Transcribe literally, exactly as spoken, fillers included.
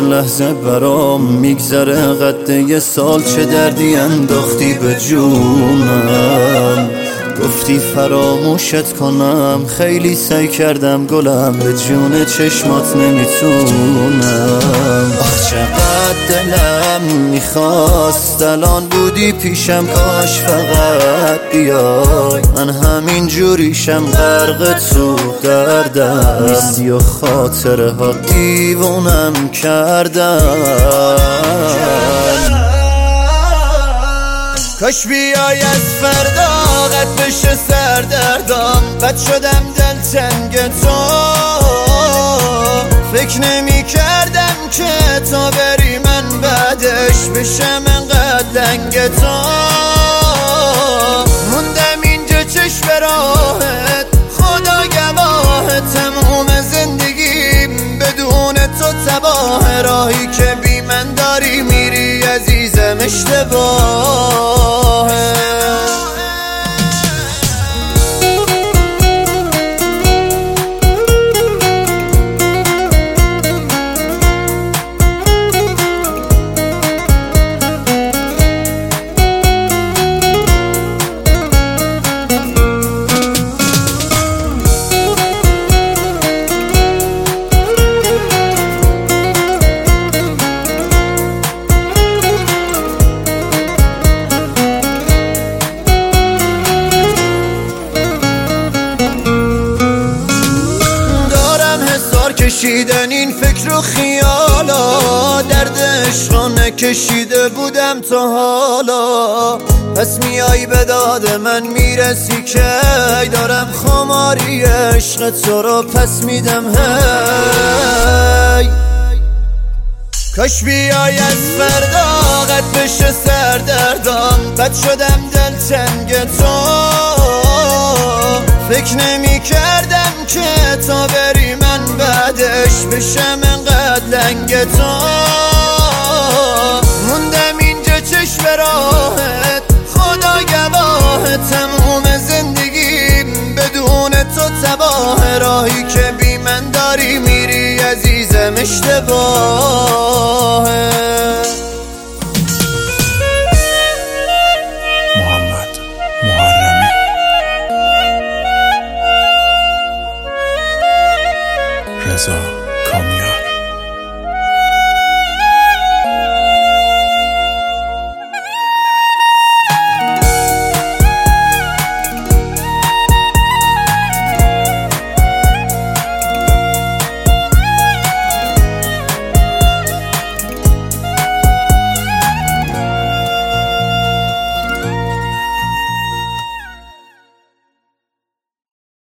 لحظه برام میگذره قد یه سال، چه دردی انداختی به جونم. گفتی فراموشت کنم، خیلی سعی کردم گلم، به جون چشمات نمیتونم. آخ چقدر دلم میخواست الان بودی پیشم، کاش فقط بیای. من همین جوریشم غرق تو دردم، نیستی و خاطره ها دیوونم کردم. کاش بیای از فردا قد بشه سردردم، بد شدم دلتنگ تو. فکر نمی کردم که تا بری من بعدش بشم انقدر لنگ تو. موندم اینجا چشم راهت، خدا گواه تموم زندگیم بدون تو تباه. راهی که بی من داری میری عزیزم اشتباهه. کشیدن این فکر و خیالا، درد عشقا نکشیده بودم تا حالا. پس میای به داد من میرسی که دارم خماری عشق تو رو پس میدم. هی کاش بیای از فردا قد بشه سردردم، بد شدم دلتنگ تو. فکر نمی کردم که تا بری من بعدش بشم انقدر لنگ تو.